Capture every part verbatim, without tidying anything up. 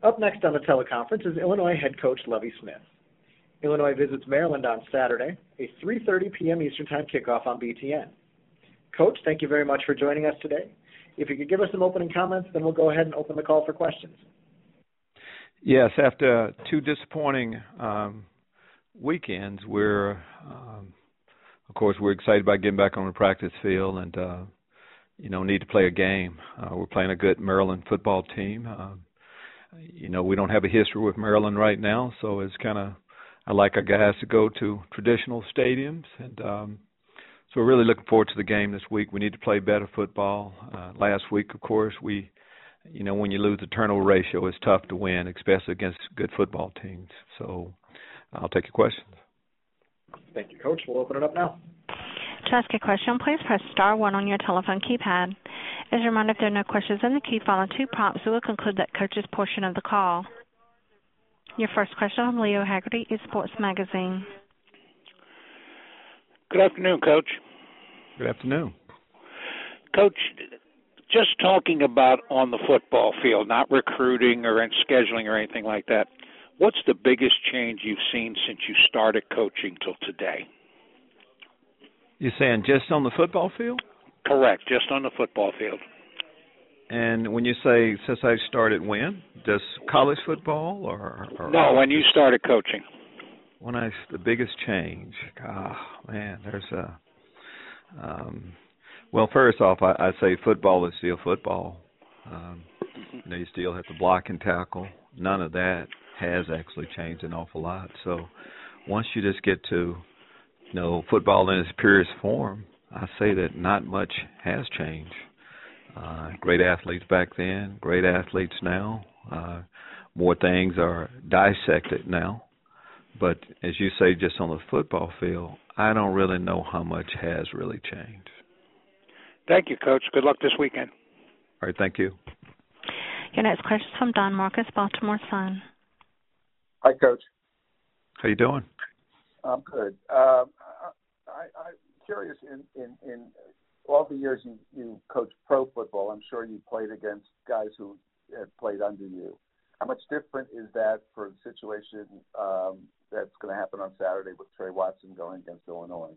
Up next on the teleconference is Illinois head coach Lovie Smith. Illinois visits Maryland on Saturday, a three thirty p.m. Eastern Time kickoff on B T N. Coach, thank you very much for joining us today. If you could give us some opening comments, then we'll go ahead and open the call for questions. Yes, after two disappointing um, weekends, we're, um, of course, we're excited about getting back on the practice field and, uh, you know, need to play a game. Uh, we're playing a good Maryland football team. Uh, you know, we don't have a history with Maryland right now, so it's kind of, I like our guys to go to traditional stadiums, and um, so we're really looking forward to the game this week. We need to play better football. Uh, last week, of course, we, you know, when you lose the turnover ratio, it's tough to win, especially against good football teams. So I'll take your questions. Thank you, Coach. We'll open it up now. To ask a question, please press star one on your telephone keypad. As a reminder, if there are no questions in the queue following two prompts, we will conclude that coach's portion of the call. Your first question from Leo Haggerty is Sports Magazine. Good afternoon, Coach. Good afternoon. Coach, just talking about on the football field, not recruiting or scheduling or anything like that, what's the biggest change you've seen since you started coaching till today? You're saying just on the football field? Correct, just on the football field. And when you say since I started when? Just college football or? or no, when you started coaching. When I, the biggest change, oh, man, there's a, um, well, first off, I, I say football is still football. Um, you know, you still have to block and tackle. None of that has actually changed an awful lot. So once you just get to, you know, football in its purest form, I say that not much has changed. Uh, great athletes back then, great athletes now. Uh, more things are dissected now. But as you say, just on the football field, I don't really know how much has really changed. Thank you, Coach. Good luck this weekend. All right, thank you. Your next question is from Don Marcus, Baltimore Sun. Hi, Coach. How you doing? I'm good. Um, I, I'm curious, in, in, in all the years you, you coached pro football, I'm sure you played against guys who had played under you. How much different is that for the situation um, that's going to happen on Saturday with Trey Watson going against Illinois?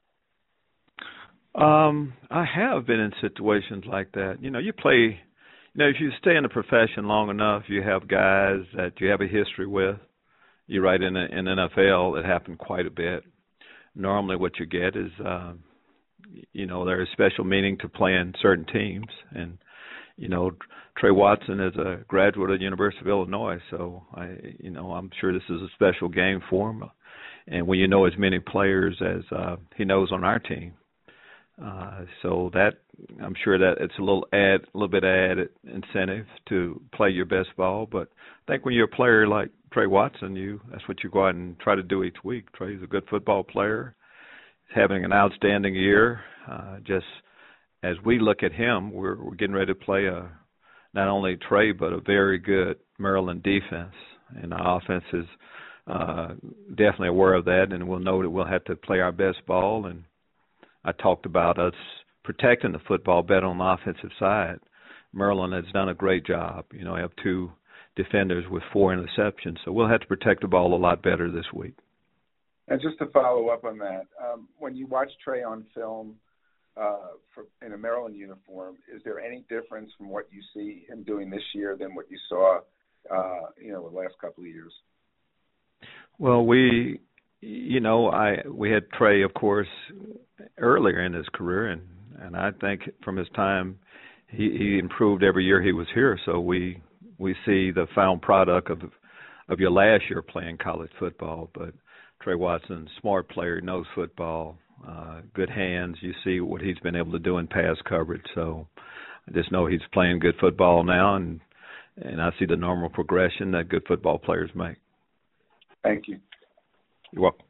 Um, I have been in situations like that. You know, you play, you know, if you stay in the profession long enough, you have guys that you have a history with. You're right, in the in N F L, it happened quite a bit. Normally what you get is, uh, you know, there's special meaning to playing certain teams. And, you know, Trey Watson is a graduate of the University of Illinois, so, I, you know, I'm sure this is a special game for him. And when you know as many players as uh, he knows on our team, uh, so that I'm sure that it's a little add, a little bit added incentive to play your best ball. But I think when you're a player like Trey Watson, you that's what you go out and try to do each week. Trey's a good football player, having an outstanding year. Uh, just as we look at him, we're, we're getting ready to play a not only Trey but a very good Maryland defense, and our offense is uh, definitely aware of that, and we'll know that we'll have to play our best ball. And I talked about us protecting the football better on the offensive side. Maryland has done a great job. You know, I have two defenders with four interceptions, so we'll have to protect the ball a lot better this week. And just to follow up on that, um, when you watch Trey on film uh, for, in a Maryland uniform, is there any difference from what you see him doing this year than what you saw, uh, you know, the last couple of years? Well, we, you know, I we had Trey, of course, earlier in his career, and, and I think from his time he, he improved every year he was here. So we we see the final product of of your last year playing college football. But Trey Watson, smart player, knows football, uh, good hands. You see what he's been able to do in pass coverage. So I just know he's playing good football now, and and I see the normal progression that good football players make. Thank you. You're welcome.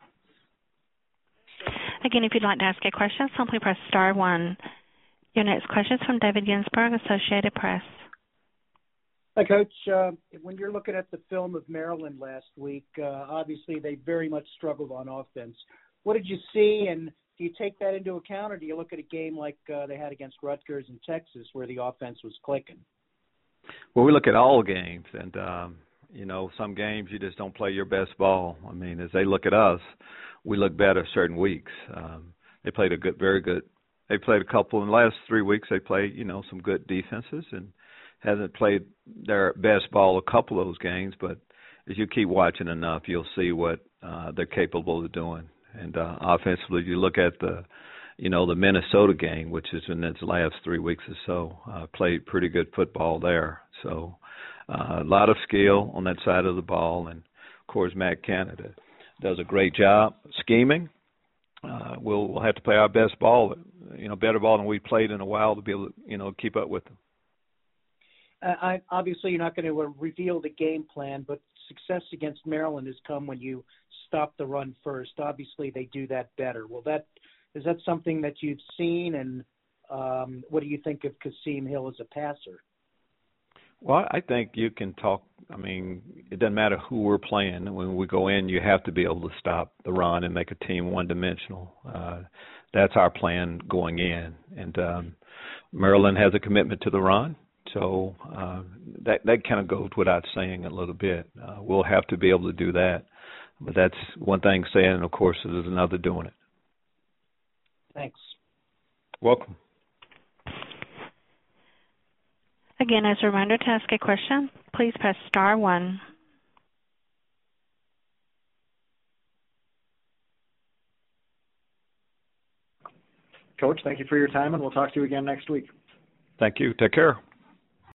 Again, if you'd like to ask a question, simply press star one. Your next question is from David Ginsburg, Associated Press. Hi, Coach. Uh, when you're looking at the film of Maryland last week, uh, obviously they very much struggled on offense. What did you see, and do you take that into account, or do you look at a game like uh, they had against Rutgers in Texas where the offense was clicking? Well, we look at all games, and um, you know, some games you just don't play your best ball. I mean, as they look at us, we look better certain weeks. Um, they played a good, very good. They played a couple in the last three weeks. They played, you know, some good defenses, and hasn't played their best ball a couple of those games. But as you keep watching enough, you'll see what uh, they're capable of doing. And uh, offensively, you look at the, you know, the Minnesota game, which is in its last three weeks or so, uh, played pretty good football there. So uh, a lot of skill on that side of the ball. And, of course, Matt Canada does a great job scheming. Uh, we'll, we'll have to play our best ball, you know, better ball than we played in a while to be able to, you know, keep up with them. Uh, I, obviously, you're not going to uh, reveal the game plan, but success against Maryland has come when you stop the run first. Obviously, they do that better. Well, that is that something that you've seen, and um, what do you think of Kasim Hill as a passer? Well, I think you can talk. I mean, it doesn't matter who we're playing. When we go in, you have to be able to stop the run and make a team one-dimensional. Uh, that's our plan going in. And um, Maryland has a commitment to the run, so uh, that that kind of goes without saying a little bit. Uh, we'll have to be able to do that. But that's one thing saying, and of course, there's another doing it. Thanks. Welcome. Again, as a reminder, to ask a question, please press star one. Coach, thank you for your time, and we'll talk to you again next week. Thank you. Take care.